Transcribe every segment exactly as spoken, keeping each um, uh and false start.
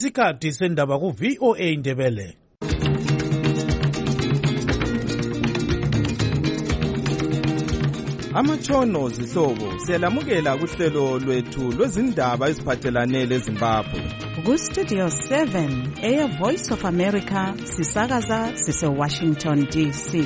Isikhathi sendaba ku V O A Indebele. Amatshono zihlobo siyalamukela kuhlelo lwethu lwezindaba eziphathelane leZimbabwe. Ku Studio seven, Air Voice of America, sisakaza sise Washington D C.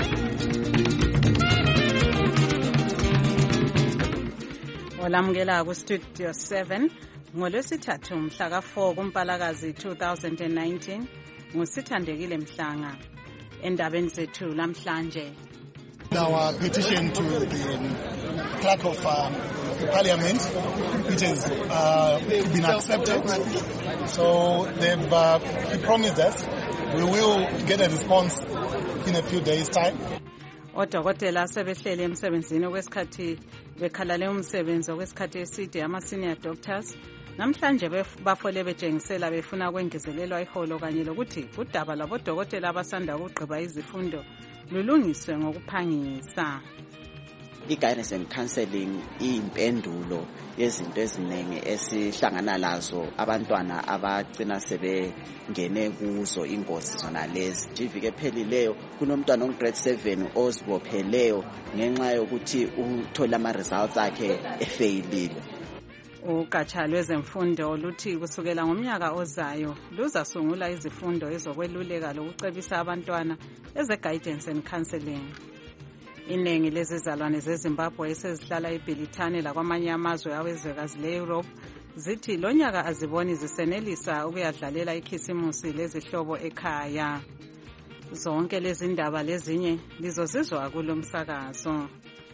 Olamukela ku Studio seven, ngolwesithathu mhla ka four kuMpalakazi two thousand nineteen, ngusithandekile Mhlanga. Endabeni zethu lamhlanje. Our petition to the um, clerk of um, parliament, which has uh, been accepted. So they've uh, he promised us we will get a response in a few days' time. Odokotela sebehlele emsebenzini kwesikhathi bekhalale umsebenzi kwesikhathi eside ama senior doctors namhlanje bafole betshengisela befuna kwengezelelwa iholo kanye lokuthi udaba lwabodokotela abasanda ukugqiba izifundo lulungiswe ngokuphangisa. I-guidance and counseling iyimpendulo yezinto eziningi esihlangana lazo abantwana abagcina sebengene kuzo ingozi zona lezi. Iviki ephelileyo kunomntwana onggrade seven ozibopheleyo ngenxa yokuthi uthola ama-results akhe efeyilile. Ugatsha lwezemfundo luthi kusukela ngomnyaka ozayo luzasungula izifundo ezokweluleka lokucebisa abantwana eze guidance and counseling. Iningi lezizalwane zeZimbabwe esezihlala eBhilithane lakwamanye amazwe awezwekazi le-Europe zithi lo nyaka aziboni zisenelisa ukuyadlalela ikhisimusi lezihlobo ekhaya. Zonke lezi ndaba lezinye lizozizwa kulo msakazo.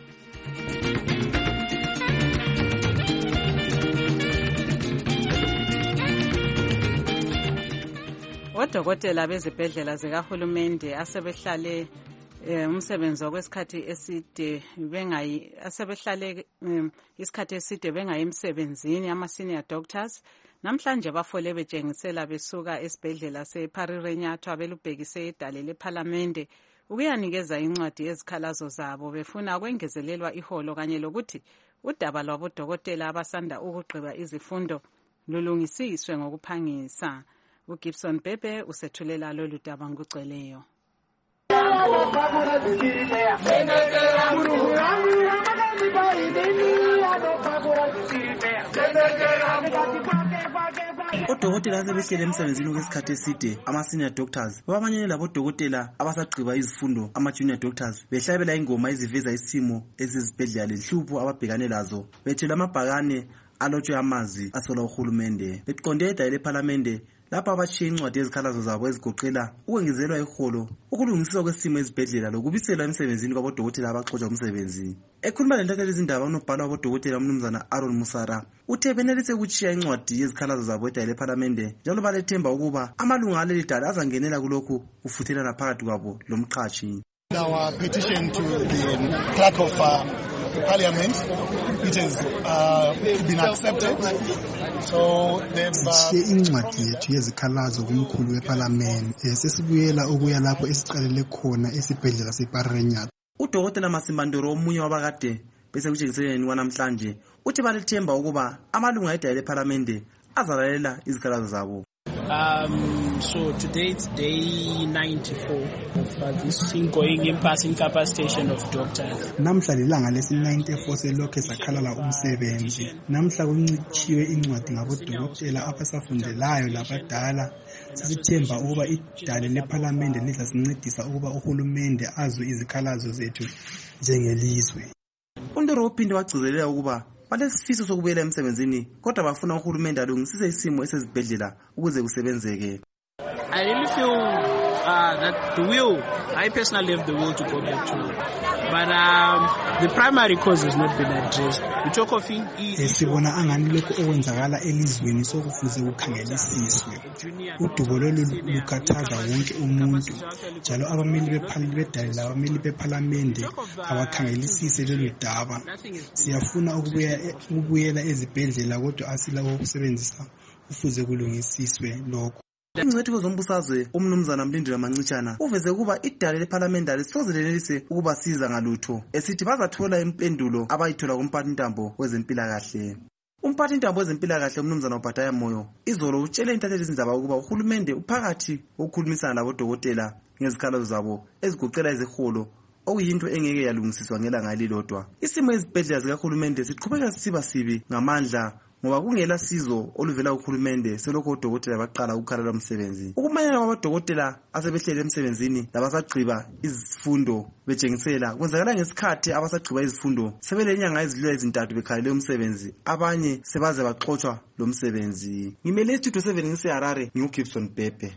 Odokotela bezibhedlela zikahulumende asebehlale umsebenzi okwesikhathi eside bengayi asebehlale isikhathi eside bengayi emsebenzini ama senior doctors namhlanje bafole betshengisela besuka esibhedlela seParirenyatho belubhekise edale leParliament ukuyanikeza incwadi ezikhalazo zabo befuna kwengezelelwa iholo kanye lokuthi udaba lwabodokotela abasanda ukugqiba izifundo lulungisiswe ngokuphangisa. uGibson Bebe usethulela lolu daba ngugcweleyo. Odokotela sebehlele emsebenzini kwesikhathi eside ama senior doctors babamanyene labodokotela abasagqiba izifundo ama junior doctors behlabela ingoma eziveza isimo ezizibhedlela lenhlupho ababhekane lazo bethela amabhakane alotshwe amazwi asola uhulumende beqonde edale leParliament lapha abatshiye incwadi ezikhalazo zabo ezigoqela ukwengezelwa iholo ukulungiswa kwesimo ezibhedlela lokubisela emsebenzini kwabodokotela abaxotsha umsebenzi. Ekhuluma lentatheli izindaba unobhala wabodokotela umnumzana Aaron Musara uthe benelise ukutshiya incwadi yezikhalazo zabo edale leParliament njalo balethemba ukuba amalunga aleli dala azangenela kulokhu kufuthelana phakathi kwabo lomqhatshi. Our petition to the um, clerk of uh, parliament, which has uh, been accepted. So sithiye incwadi yethu yezikhalazo kumkhulu weParliament sesibuyela ukuya lapho esicalele khona esibhedlela seParirenyatho. Udokotela Masimbandoro omunye wabakade bese kutshengiseleni kwanamhlanje uthi balethemba ukuba amalunga edale leParliament azalalela izikhalazo zabo. Um, so today it's day ninety-four of uh, this ongoing impasse incapacitation of doctors. Namhla lilanga lesi ninety-four selokhe sakhalala umsebenzi. Namhla kuncitshiwe incwadi ngabodokotela abasafundelayo labadala. Sisithemba ukuba idale leParliament lizasincedisa ukuba uhulumende azwe izikhalazo zethu njengelizwe. Undoro uphinde wagcizelela ukuba balesifiso sokubuyela emsebenzini kodwa bafuna uhulumende alungisise isimo esezibhedlela ukuze kusebenzeke. I really feel uh, that the will, I personally have the will to go back to work. But um, the primary cause has not been addressed. We talk of it. Sibona angani lokho okwenzakala elizweni sokufuze ukhangelisiswe. Udubo lolu lukhathaza wonke umuntu. Njalo abameli beParliament bedale labameli beParliament abakhangelisise lolu daba. Siyafuna ukubuya ukubuyela ezibhedlela kodwa asila ukusebenzisa kufuze kulungisiswe lokho. Ingcwethu zombusazwe umnumzana Mlindile Mancitshana uveze kuba idale leParliament lisozelelise ukubasiza ngalutho esithi bazathola impendulo abayithola kumphathintambo wezempilakahle. Umphathintambo wezempilakahle umnumzana uBhataya Moyo izolo utshele intatheli izindaba ukuba uhulumende uphakathi ukukhulumisana labodokotela ngezikhalo zabo ezigoqela iziholo okuyinto engeke yalungisiswa ngelanga elilodwa. Isimo ezibhedlela zikahulumende siqhubeka sisiba sibi ngamandla ngoba kungela sizo oluvela kuhulumende selokho odokotela baqala ukukhalela umsebenzi. Ukumanyana kwabodokotela asebehlele emsebenzini labasagqiba izifundo betshengisela kwenzakala ngesikhathi abasagqiba izifundo sebelenyanga ezidlula ezintathu bekhalele umsebenzi, abanye sebaze baxoxwa lo msebenzi. Ngimele Studio seven ngiseHarare, nginguGibson Bhebhe.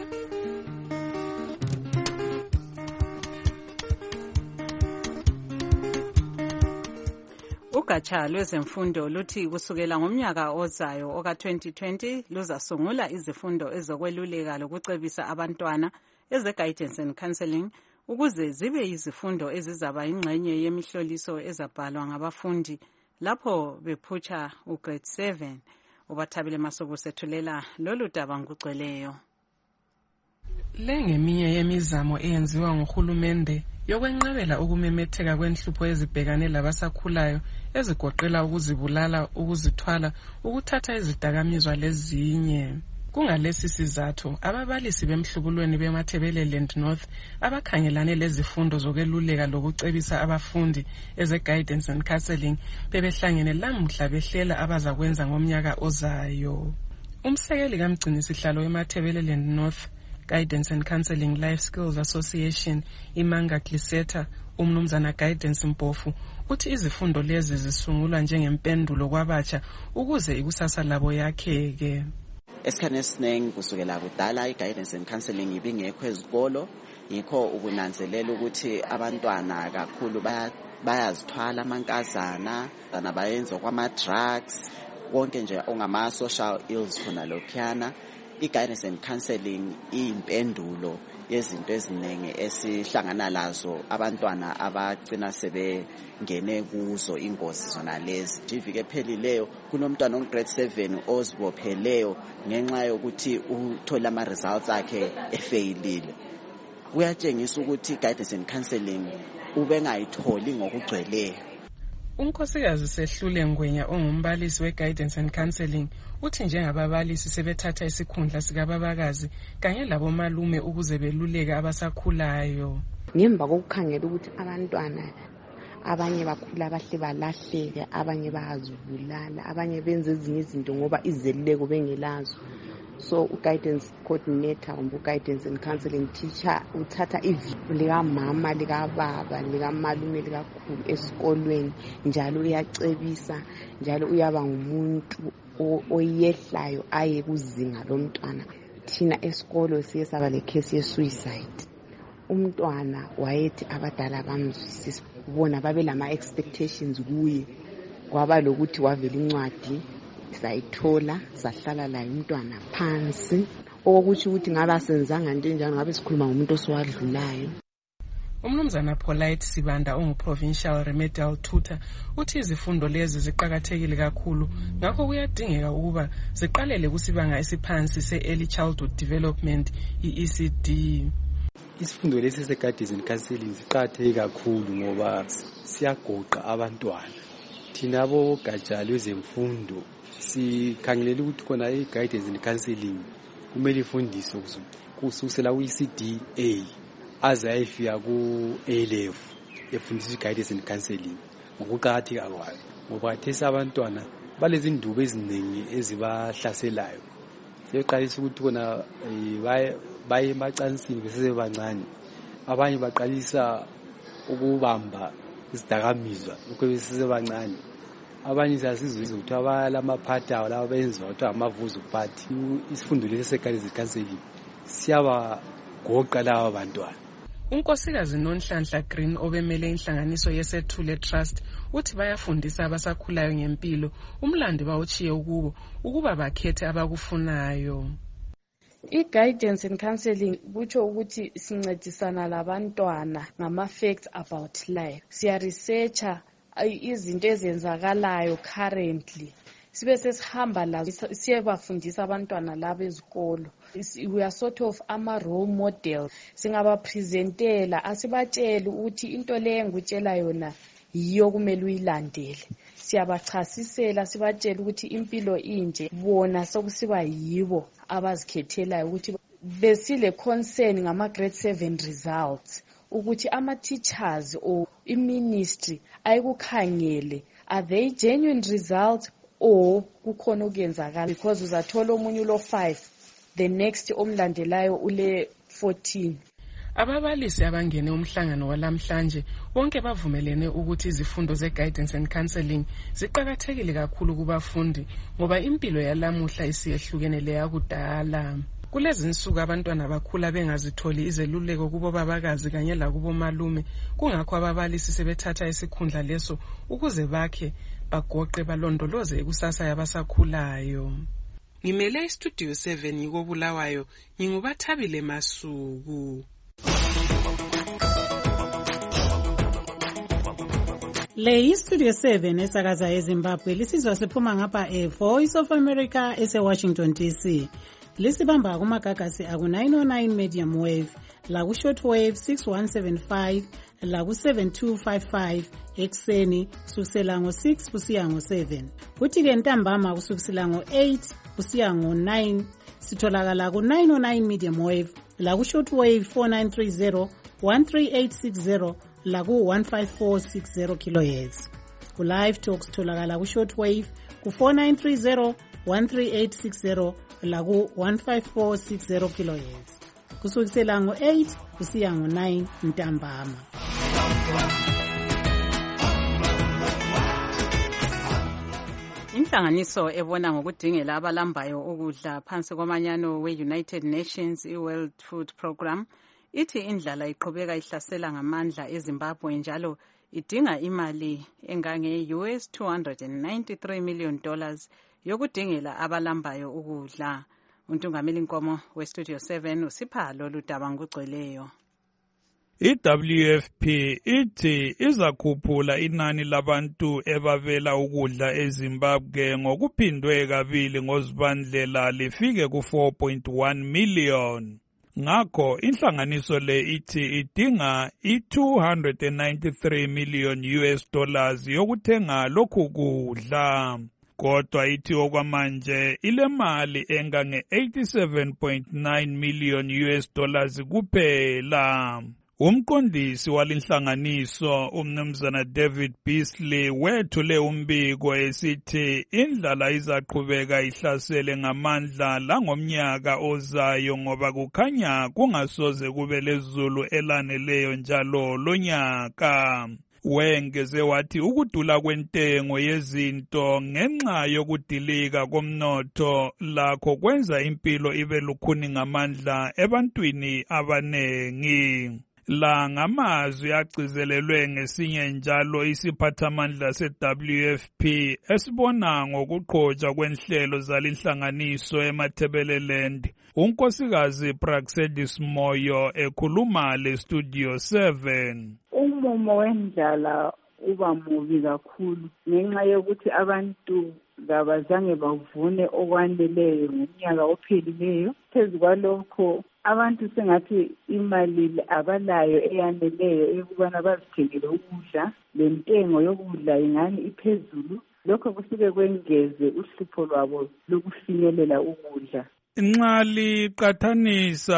Ugatsha lwezemfundo luthi kusukela ngomnyaka ozayo oka twenty twenty luzasungula izifundo ezokweluleka lokucebisa abantwana eze guidance and counseling ukuze zibe yizifundo ezizaba ingxenye yemihloliso ezabhalwa ngabafundi lapho bephutsha ugrade seven. Ubathabile Masuku sethulela lolu daba ngugcweleyo. Lengeminye yemizamo eyenziwa nguhulumende yokwenqabela ukumemetheka kwenhlupho ezibhekane labasakhulayo ezigoqela ukuzibulala, ukuzithwala, ukuthatha izidakamizwa lezinye. Kungalesi sizathu ababalisi bemhlubulweni beMathebeleland North abakhangelane lezifundo zokweluleka lokucebisa abafundi eze guidance and counseling bebehlangene lamuhla behlela abazakwenza ngomnyaka ozayo. Umsekeli kamgcinisihlalo weMathebeleland North Guidance and Counseling Life Skills Association Imanga Gliseta umnumzana Guidance Mpofu uthi izifundo lezi zisungulwa njengempendulo kwabatsha ukuze ikusasa labo yakheke. Esikhane esiningi kusukela kudala i-guidance and counseling ibingekho ezikolo, yikho ukunanzelela ukuthi abantwana kakhulu bayazithwala amankazana bayenza kwama-drugs konke nje ongama-social ills khona lokhuyana. I-guidance and counseling iyimpendulo yezinto eziningi esihlangana lazo abantwana abagcina sebengene kuzo ingozi zona lezi. Iviki ephelileyo kunomntwana onggrade seven ozibopheleyo ngenxa yokuthi uthola ama-results akhe efeyilile. Kuyatshengisa ukuthi guidance and counseling ubengayitholi ngokugcweleyo. Unkosikazi Sehlule Ngwenya ongumbalisi we-guidance and counseling uthi njengababalisi sebethatha isikhundla sikababakazi kanye labomalume ukuze beluleke abasakhulayo. Ngemva kokukhangela ukuthi abantwana abanye bakhula bahle balahleke, abanye bayazibulala, abanye benze ezinye izinto ngoba izeluleko bengelazo. So u-guidance coordinator kumbe u-guidance and counseling teacher uthatha iviko likamama, likababa, likamalume, likakhulu esikolweni, njalo uyacebisa, njalo uyaba ngumuntu oyehlayo aye kuzinga lomntwana. Thina esikolo siye saba le case ye-suicide. Umntwana wayethi abadala bamzwisisa, bona babe lama expectations kuye, kwaba lokuthi wavela incwadi sayithola sahlala la umntwana phansi okuthi ukuthi ngaba senzanga into enjani, ngabe sikhuluma ngomuntu oswadlulayo. Umnumzana Polite Sibanda ongu-provincial remedial tutor uthi izifundo lezi ziqakathekile kakhulu, ngakho kuyadingeka ukuba ziqalele kusibanga esiphansi se-early childhood development i-E C D. Isifundo lesi se-guidance and counseling ziqakatheke kakhulu ngoba siyagoqa abantwana. Thina bogatsha lwezemfundo sikhangelela ukuthi khona i-guidance and counseling kumele ifundiswe kusukela ku-E C D A aze ayefika ku-A level efundiswa i-guidance and counseling ngokuqakatheka kwayo, ngoba khathesi abantwana balezindubo eziningi ezibahlaselayo. Sebeqalisa ukuthi khona baye emacansini besesebancane, abanye baqalisa ukubamba izidakamizwa lokho besesebancane, abanye siyasizwe ukuthi abalamaphatha laba benziwa ukuthi amavuzo party. Isifundo lesi se-guidance and counseling siyabagoqa laba bantwana. Unkosikazi Nonhlanhla Green obemele inhlanganiso yeSethule Trust uthi bayafundisa abasakhulayo ngempilo, umlandi bawuchiye ukubo ukuba bakhethe abakufunayo. I-guidance and counseling kutsho ukuthi sincedisana labantwana ngama-facts about life. Siya researcha izinto ezenzakalayo currently, sibe sesihamba la siyabafundisa abantwana labo ezikolo. We are sort of ama role model, singabapresentela asibatshela ukuthi into le engutshela yona yiyo kumele uyilandele. siyabachasisela sibatshela ukuthi impilo inje, bona sokusiba yibo abazikhethelayo ukuthi besile concern ngama grade seven results, ukuthi ama-teachers or i-ministry ayikukhangele are they genuine results or kukhona okuyenzakala, because uzathola omunye ulo five the next omlandelayo ule fourteen. Ababalisi abangene umhlangano walamhlanje bonke bavumelene ukuthi izifundo ze-guidance and counseling ziqakathekile kakhulu kubafundi ngoba impilo yalamuhla isiyehlukene leyakudala. Kulezi nsuku abantwana bakhula bengazitholi izeluleko kubo babakazi kanye lakubo malume, kungakho ababalisi sebethatha isikhundla leso ukuze bakhe bagoqe balondoloze ikusasa yabasakhulayo. Ngimele istudio seven yiko Bulawayo, ngingubathabile Masuku. Le istudio seven esakaza eZimbabwe lisizwa siphuma ngapha e Voice of America ese Washington D C. Lisibamba kumagagasi aku nine oh nine medium wave, la ku short wave six one seven five, la ku seven two five five ekseni kusukela ngo six kusiya ngo seven. Kuthi ke ntambama kusukela ngo eight kusiya ngo nine sitholakala ku nine oh nine medium wave, la ku short wave four nine three zero, one three eight six zero, la ku one five four six zero kilohertz. Ku live talks tholakala ku short wave ku four nine three zero, one three eight six zero, la ku one five four six zero kilohertz. Kusukela ngo eight kusiya ngo nine ntambama. Inhlanganiso ebona ngokudingela abalambayo ukudla phansi komanyano we-United Nations i-World Food Program ithi indlala iqhubeka ihlasela ngamandla eZimbabwe njalo idinga imali engange U S two hundred ninety-three million dollars yokudingela abalambayo ukudla. Untungameli Nkomo we-Studio seven usipha lolu daba ngokugcweleyo. I-W F P ithi izakhuphula inani labantu ebabela ukudla eZimbabwe ngokuphindwe kabili ngozibandlela lifike ku four point one million. Ngakho inhlanganiso le ithi idinga i two hundred ninety-three million U S dollars yokuthenga lokhu kudla. Kodwa ithi okwamanje ile mali engange eighty-seven point nine million U S dollars kuphela. Umqondisi walinhlanganiso umnumzana David Beasley wethule umbiko esithi indlala izaqhubeka ihlasele ngamandla langomnyaka ozayo ngoba kukhanya kungasoze kube lezulu elaneleyo njalo lonyaka. Wengeze wathi ukudula kwentengo yezinto ngenxa yokudilika komnotho lakho kwenza impilo ibe lukhuni ngamandla ebantwini abanengi. La ngamazwi agcizelelwe ngesinye njalo isiphathamandla se-W F P esibona ngokuqhotshwa kwenhlelo zalinhlanganiso eMatabeleland, unkosikazi Praxedis Moyo ekhuluma le-Studio seven. Umumo wendlala uba mubi kakhulu ngenxa yokuthi abantu kabazange bavune okwaneleyo ngonyaka ophelileyo. Phezu kwalokho abantu sengathi imali abalayo eyaneleyo ekubana bazithengele ukudla, lentengo yokudla ingani iphezulu. Lokho kusuke kwengeze uhlupho lwabo lokufinyelela ukudla. Nxa liqathanisa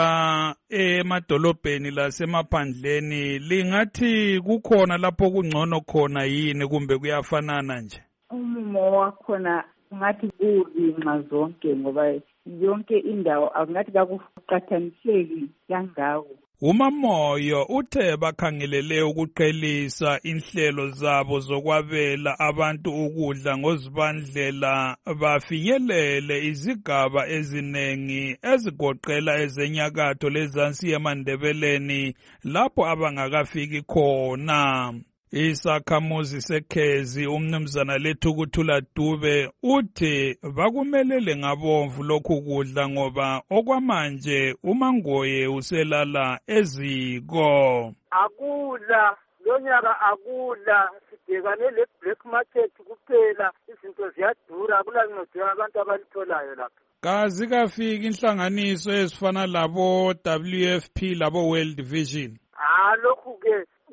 emadolobheni lasemaphandleni lingathi kukhona lapho kungcono khona yini kumbe kuyafanana nje? Umumo wakhona ngathi kuzinxa zonke ngoba yonke indawo akungathi kakuqathaniseki kangako. uMamoyo uthe bakhangelele ukuqhelisa inhlelo zabo zokwabela abantu ukudla ngozibandlela bafinyelele izigaba ezinengi ezigoqela ezenyakatho lezansi yemandebeleni lapho abangakafiki khona. Isakhamuzi seKhezi umnumzana Lethukuthula Dube uthi bakumelele ngabomvu lokhu kudla ngoba okwamanje uMangoye uselala eziko. Akudla lonyaka akudla sibhekane le black market kuphela, izinto ziyadura akulanqedwe abantu abalitholayo lapha. Kazi kafika inhlanganiso ezifana labo W F P labo World Vision. Ah lokhu ke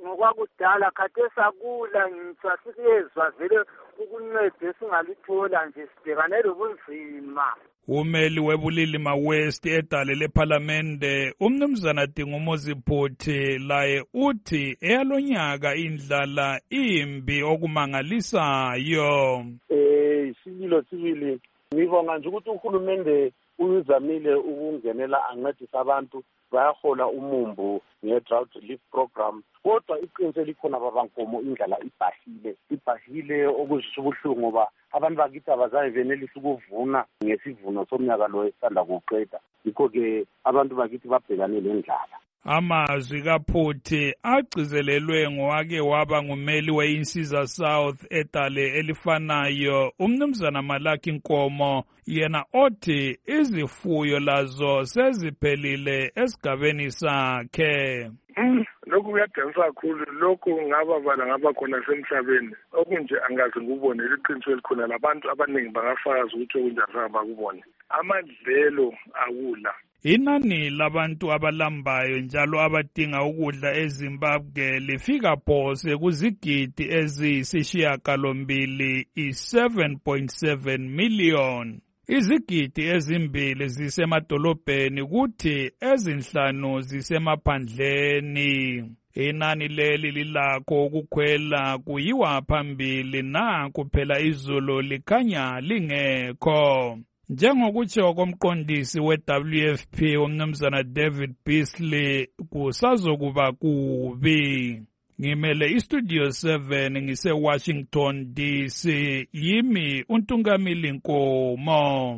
ngokwakudala khathesi akula ngitsho asiyezwa vele ukuncede singalithola nje sibhekane lobunzima. Umeli webulilima West edale lephalamende umnumzana Dingumuzi Bhuti laye uthi eyalonyaka indlala imbi okumangalisayo. Eh sibilo sibili ngibonga nje ukuthi uhulumende uyizamile ukungenela ancedisa abantu bayahola umumbu nge-drought relief program kodwa iqiniso likhona babankomo indlala ibhahile ibhahile okuzwisa ubuhlungu ngoba abantu bakithi abazayi benelisa ukuvuna ngesivuno somnyaka lo esanda kuqeda yikho-ke abantu bakithi babhekane lendlala. Amazwi kaPhuti agcizelelwe ngowake waba ngumeli we-Insiza South edale elifanayo umnumzana Malaki Nkomo yena othi izifuyo lazo seziphelile esigabeni sakhe. Lokhu kuyadansa kakhulu lokhu ngaba bala ngaba khona semhlabeni okunje angazi ngubone iqiniso elikhona labantu abaningi bangafakaza ukuthi okunjani bakubone amadlelo akula. Inani labantu abalambayo njalo abadinga ukudla eZimbabwe lifika phose kuzigidi eziyisishiyagalombili i-seven point seven million. Izigidi ezimbili zisemadolobheni kuthi ezinhlanu zisemaphandleni. Inani leli lilakho ukukhwela kuyiwa phambili na kuphela izulu likhanya lingekho. Njengokutsho komqondisi we-W F P umnumzana David Beasley kusazokuba kubi. Ngimele iStudio seven ngise-Washington D C yimi uNtungamili Nkomo.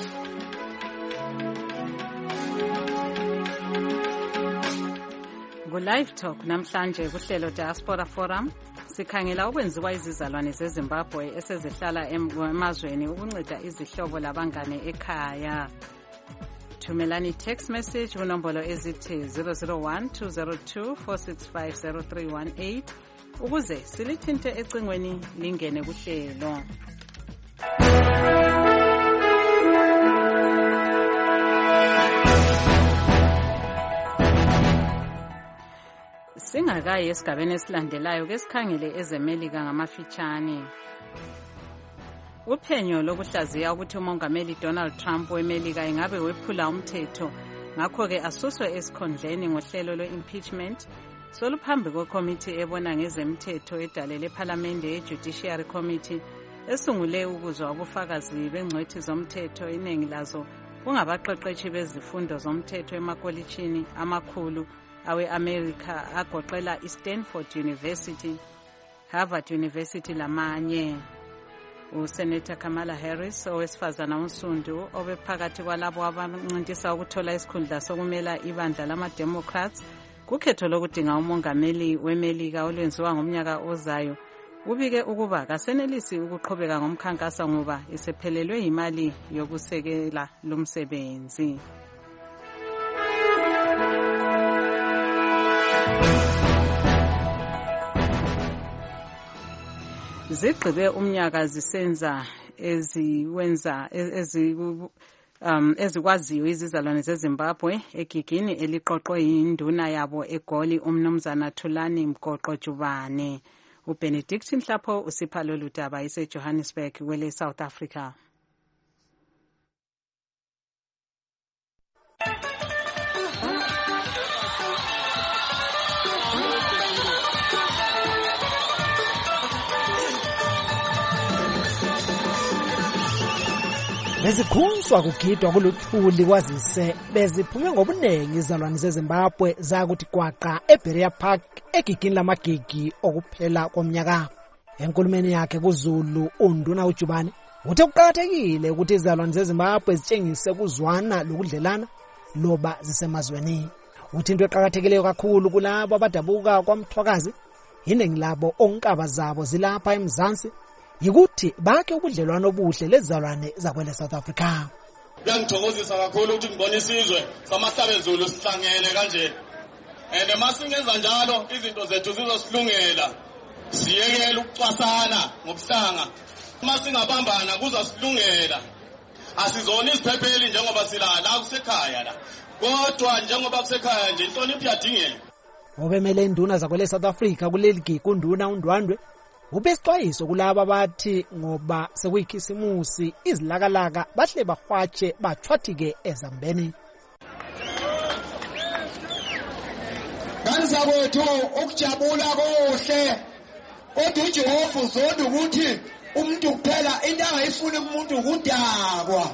Ku-Live Talk namhlanje kuhlelo Diaspora Forum sikhangela okwenziwa izizalwane zeZimbabwe esezihlala emazweni ukunceda izihlobo labangane ekhaya. Thumelani text message kunombolo ezithi zero zero one two zero two four six five zero three one eight ukuze silithinte ecingweni lingene kuhlelo. Singakayi esigabeni esilandelayo ke sikhangele ezemelika ngamafitshane. Uphenyo lokuhlaziya ukuthi umongameli Donald Trump wemelika ingabe wephula umthetho ngakho ke asuswe esikhondleni ngohlelo lwe-impeachment soluphambi kwekomiti ebona ngezemthetho edale lephalamende ye-Judiciary Committee esungule ukuzwa ubufakazi bengcwethi zomthetho iningi lazo kungabaqeqeshi bezifundo zomthetho emakolitshini amakhulu awe-America agoqela i-Stanford University, Harvard University lamanye. USenator Kamala Harris owesifazana unsundu obephakathi kwalabo abancintisa ukuthola isikhundla sokumela ibandla lama-Democrats kukhetho lokudinga umongameli wemelika olwenziwa ngomnyaka ozayo ubike ukuba kasenelisi ukuqhubeka ngomkhankaso ngoba isephelelwe imali yokusekela lumsebenzi. Zigqibe umnyaka zisenza eziwenza ezi um ezikwaziyo izizalwane zeZimbabwe egigini eliqoqwe yinduna yabo eGoli umnumzana Thulani Mgoqo Jubane. uBenedict Mhlapho usipha lolu daba eseJohannesburg kwele South Africa. Bezikhunjwa kugidwa kuluthuli kwazise beziphume ngobuningi izalwane zeZimbabwe zakuthi kwaqa eBerea Park egigini lamagigi okuphela komnyaka. Enkulumeni yakhe kuZulu uNduna uJubane uthe kuqakathekile ukuthi izalwane zeZimbabwe zitshengise kuzwana lokudlelana loba zisemazweni. Uthi into eqakathekileyo kakhulu kulabo abadabuka kwamthwakazi iningi labo onkaba zabo zilapha eMzansi yikuthi bakhe ubudlelwano obuhle lezizalwane zakwele South Africa. Kuyangithokozisa kakhulu ukuthi ngibone isizwe samahlabezulu sihlangene kanje. And masingenza njalo izinto zethu zizosilungela. Siyekela ukucwasana ngokuhlanga. Masingabambana kuzasilungela. Asizona isiphepheli njengoba silala kusekhaya la. Kodwa njengoba kusekhaya nje inhlonipho iyadingeka. obemele induna zakwele South Africa kuleli gigi unduna uNdwandwe ubesixwayiso kulabo abathi ngoba sekuyikhisimusi izilakalaka bahle bahwatshe bachwathike ezambeni. Kanzakwethu ukujabula kuhle kodwa uJehova uzonda ukuthi umuntu kuphela into angayifuni kumuntu ukudakwa.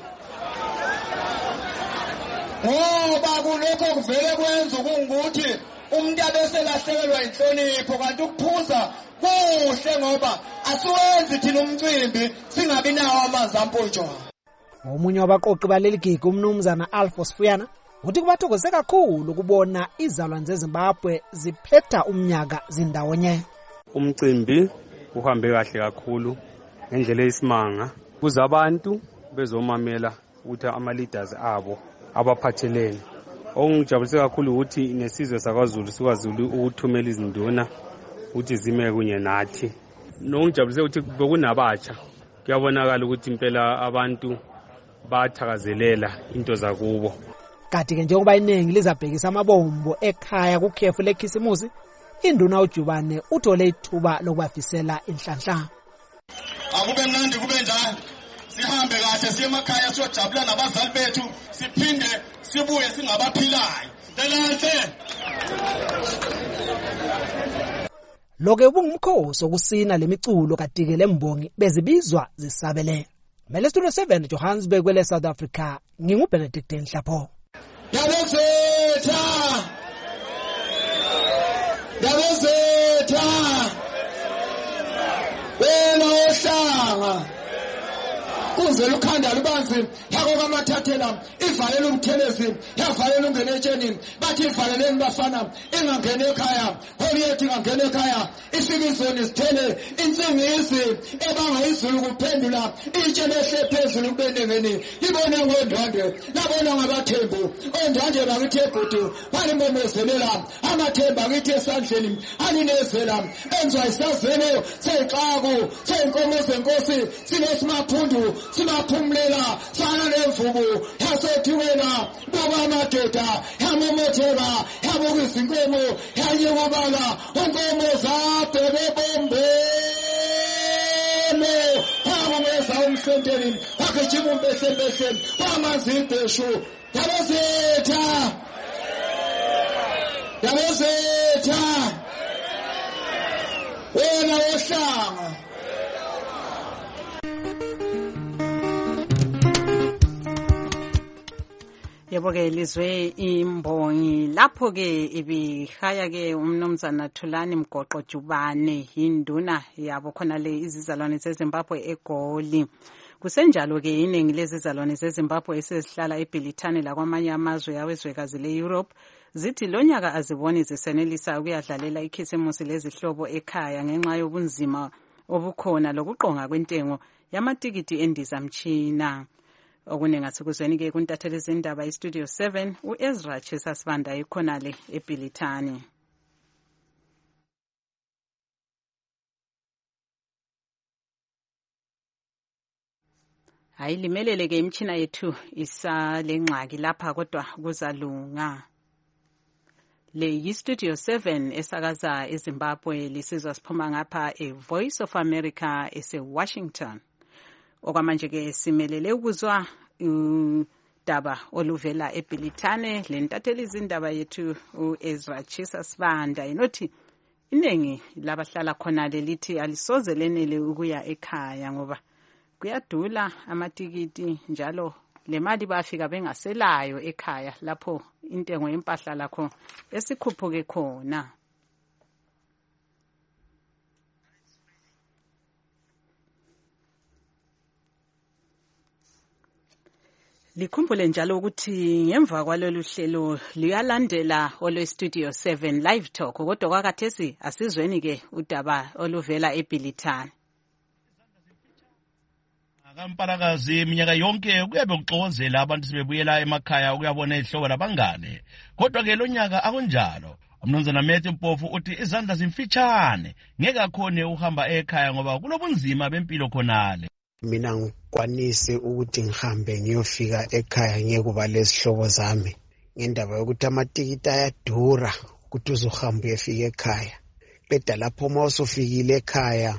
Ngoba kulokho kuvele kwenza ukuthi umuntu abese lahlekelwa inhlonipho kanti ukuphuza kuhle ngoba asiwenzi thina umcimbi singabi nawo amanzi ampontshwana. Omunye wabaqoqi baleli gigi umnumzana Alphonse Fuyana uthi kubathokoze kakhulu ukubona izalwane zeZimbabwe ziphetha umnyaka zindawonye. Umcimbi uhambe kahle kakhulu ngendlela eyisimanga kuze abantu bezomamela ukuthi ama leaders abo abaphathelene. Ongijabulise kakhulu ukuthi nesizwe sakwaZulu sikwazulu ukuthumela izinduna ukuthi zime kunye nathi. Nongijabulise ukuthi bekunabatsha kuyabonakala ukuthi impela abantu bathakazelela into zakubo. Kanti ke njengoba iningi lizabhekisa amabombo ekhaya kukhefu lekhisimusi, induna uJubane uthole ithuba lokubafisela inhlanhla. Akube mnandi kube njalo. Sihambe kahle siye emakhaya siyojabula nabazali bethu siphinde sibuye singabaphilayo. Lelahle. Loke ubungumkhosi okusina lemiculo kadike lembongi bezibizwa zisabele. Mele Studio seven Johannesburg kwele South Africa nginguBenedict Nhlapho. Yabezetha Yabezetha wena ohlanga kunze lukhanda lubanzi yako kamathathela ivalela umthelezi yavalela ungene etsheni bathi ivaleleni bafana ingangene ekhaya holiyethi ingangene ekhaya isikizoni sithele insingisi ebanga izulu kuphendula itshele ehle phezulu kubendengeni ibone ngondwandwe labona ngabathembu ondwandwe bakithi ebhudu balimbomezelela amathemba akithi esandleni aninezela enzwa isazelo seyixaku seyinkomo zenkosi sinesimaphundu simaphumlela sana nemvubu yasethiwena baba amadoda yamomotheka yabuka inkomo yanyekubala inkomo zabhebebombelo wabumeza umsenteni wakejima umbesembese wamazibheshu yabezetha yabezetha wena ohlanga. Yebo ke lizwe imbongi lapho ke ibihaya ke umnomzana Thulani Mgoqo Jubane induna yabo khona le izizalwane zeZimbabwe eGoli. Kusenjalo ke iningi lezizalwane zeZimbabwe esesihlala eBhilithani la kwamanye amazwe yawezwekazi leEurope zithi lonyaka aziboni zisenelisa ukuyadlalela ikhisimusi lezihlobo ekhaya ngenxa yobunzima obukhona lokuqonga kwentengo yamatikiti endizamtshina. Okuningi asikuzweni ke kuntatheli zindaba iStudio seven uEzra Chisasibanda ikhonale eBhilithani. Ayilimelele ke imtshina yethu isalengxaki lapha kodwa kuzalunga. Le yiStudio seven esakaza eZimbabwe lisizwa siphuma ngapha eVoice of America eseWashington. Okwamanje ke simelele ukuzwa udaba oluvela eBhilithane lentatheli izindaba yethu uEzra Chisasibanda inothi iningi labahlala khona lelithi alisoze lenele ukuya ekhaya ngoba kuyadula amatikiti njalo le mali bafika bengaselayo ekhaya lapho intengo yempahla lakho esikhuphuke khona. Likhumbule njalo ukuthi ngemva kwalolu hlelo liyalandela olweStudio seven Live Talk kodwa kwakathesi asizweni ke udaba oluvela eBhilithani. Akamparakazi iminyaka yonke kuyabe kuxokozela abantu sebebuyela emakhaya ukuyabona ihlobo labangane kodwa ke lonyaka akunjalo. Umnumzana Matthew Mpofu uthi izandla zimfitshane ngeke akhone uhamba ekhaya ngoba kulobunzima bempilo khonale. Mina ngikwanise ukuthi ngihambe ngiyofika ekhaya ngiyekuba lesihlobo zami ngendaba yokuthi amatikiti ayadura ukuthi uzohamba uyefika ekhaya. Qeda lapho uma usufikile ekhaya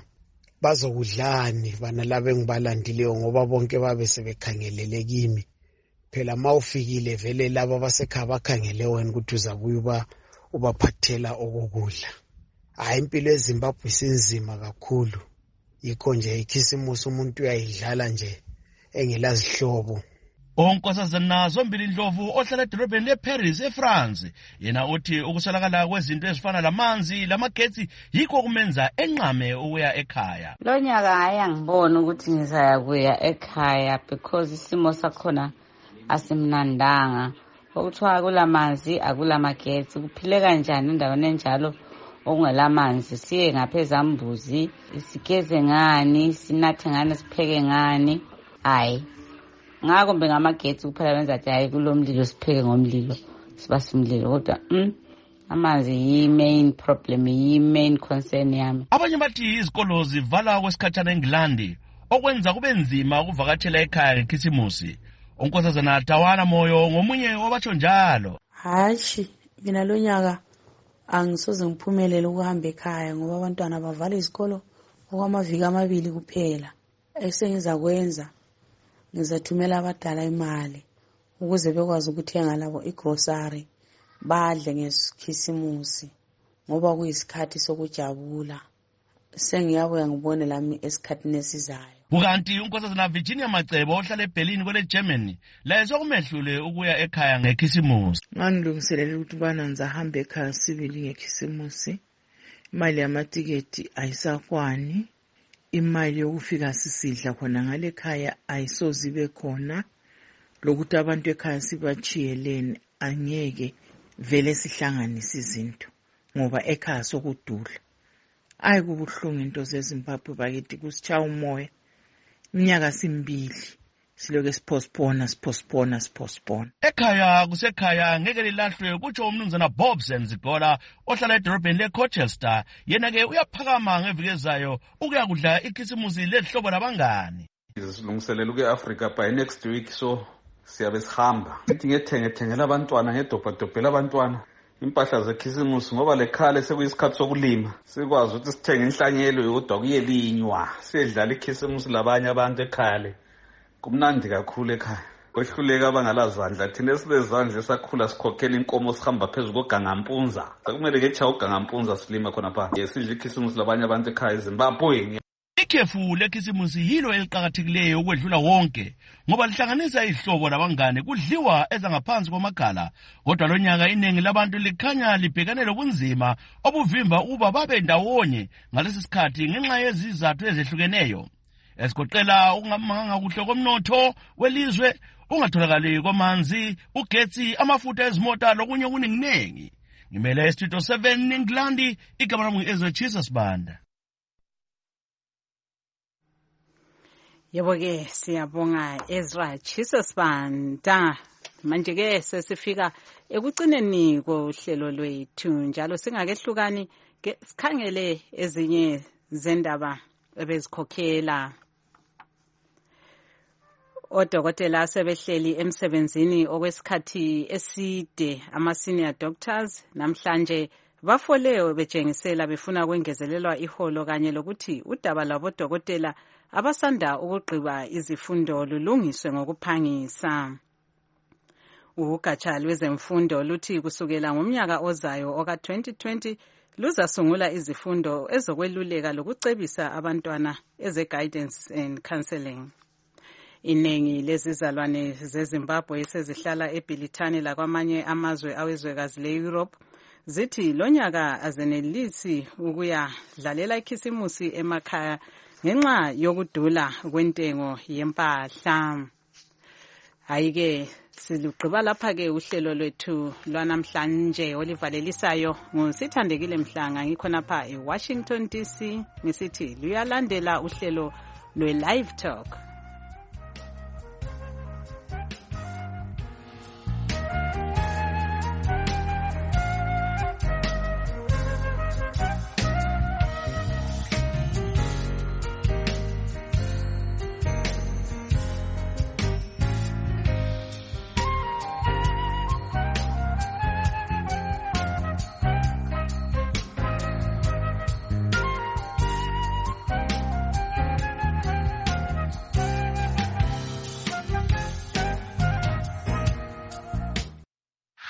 bazokudlani bana laba engibalandileyo ngoba bonke babe sebekhangelele kimi. Phela uma ufikile vele laba basekhaya bakhangele wena ukuthi uzabuya uba ubaphathela okokudla. Hayi impilo eZimbabwe isinzima kakhulu. Yikho nje ikhisimusi umuntu uyayidlala nje engelazihlobo. Onkosazana zombili Ndlovu ohlala edolobheni leParis eFrance yena uthi ukuswelakala kwezinto ezifana lamanzi lamagetsi yikho kumenza enqame ukuya ekhaya. Lo nyaka hayi angibona ukuthi ngizaya kuya ekhaya because isimo sakhona asimnandanga. Okuthiwa kulamanzi akulamagetsi kuphile kanjani endaweni enjalo okungelamanzi? Siye ngaphezambuzi sigeze ngani, sinathe ngani, sipheke ngani? Hayi ngakho mbe ngamagetsi kuphela benza athi hayi kulomlilo sipheke ngomlilo sibasa umlilo, kodwa mm, amanzi yi main problem, yi main concern yami. Abanye bathi izikolo zivala kwesikhatshana eNgilandi okwenza kube nzima ukuvakatshela ekhaya ngekhisimusi. Onkosazana Tawana Moyo ngomunye wabatsho njalo. Hayi mina lo nyaka angisoze ngiphumelele ukuhamba ekhaya ngoba abantwana bavala izikolo okwamaviki amabili kuphela. Esengiza kwenza ngizathumela abadala imali ukuze bekwazi ukuthenga labo igrocery badle ngekhisimusi ngoba kuyisikhathi sokujabula. Sengiyabuya ngibone lami esikhathini esizayo. Kukanti unkosazana Virginia Macebo ohlala eBerlin kwele Germany laye kumehlule ukuya ekhaya ngekhisimusi. Ngangilungiselela ukuthi bana ngizahambe ekhaya sibili ngekhisimusi. Imali yamatiketi ayisakwani. Imali yokufika sisidla khona ngale ekhaya ayisoze ibe khona. Lokuthi abantu ekhaya sibachiyelene angeke vele sihlanganise izinto ngoba ekhaya sokudula. Ayi kubuhlungu into zeZimbabwe bakithi kusitsha umoya. Iminyaka simbili siloke sipostpone sipostpone sipostpone. Ekhaya kusekhaya ngeke lilahlwe kutsho umnumzana Bob Senzigola ohlala edolobheni leCorchester. Yena ke uyaphakama ngevikezayo ukuya kudla ikhisimusi lehlobo labangani. Sizilungiselela uke-Africa by next week, so siyabe sihamba. Sithi ngethenge thengela abantwana ngedobhadobhela abantwana impahla zekhisimusi ngoba lekhale sekuyisikhathi sokulima. Sikwazi ukuthi sithenge inhlanyelo yodwa kuyelinywa. Sidlala ikhisimusi labanye abantu ekhaya. Kumnandi kakhulu ekhaya. Kwehluleka abangalazandla thina esilezandla sakhula sikhokhela inkomo sihamba phezulu kogangampunza. Sekumele ke cha ugangampunza silima khona pha. Yesidla ikhisimusi labanye abantu ekhaya eZimbabwe. Ikhefu lekhisimusi yilo eliqhakathekileyo ukwedlula wonke ngoba lihlanganisa ihlobo labangane kudliwa ezangaphansi kwamagala. Kodwa lo nyaka iningi labantu likhanya libhekane lobunzima obuvimba uba babe ndawonye ngalesi sikhathi ngenxa yezizathu ezehlukeneyo esigoqela ukungamanga kuhle komnotho welizwe, ungatholakali kwamanzi, ugetsi, amafutha ezimota lokunye okuningi. Ngimele Studio seven eNgilandi, igama lami ngu-Ezra Jesus Banda. Yebo ke siyabonga Ezra Jesus Banda. Manje ke sesifika ekugcineni kohlelo lwethu njalo singakehlukani ke sikhangele ezinye zendaba ebezikhokhela. Odokotela sebehleli emsebenzini okwesikhathi eside, ama senior doctors namhlanje bafolewe bejengisela befuna kwengezelelwa iholo kanye lokuthi udaba lwabodokotela abasanda ukugqiba izifundo lulungiswe ngokuphangisa. Ugatsha lwezemfundo luthi kusukela ngomnyaka ozayo oka twenty twenty luzasungula izifundo ezokweluleka lokucebisa abantwana eze guidance and counseling. Inengi lezizalwane zeZimbabwe sezihlala eBilitani lakwamanye amazwe awezwekazi leEurope zithi lonyaka azenelisi ukuya dlalela ikhisimusi emakhaya ngenxa yokudula kwentengo yempahla. Hayike silugqiba lapha ke uhlelo lwethu lwanamhlanje olivalelisayo ngusithandekile Mhlanga ngikhona pha eWashington D C ngisithi luyalandela uhlelo lwe Live Talk.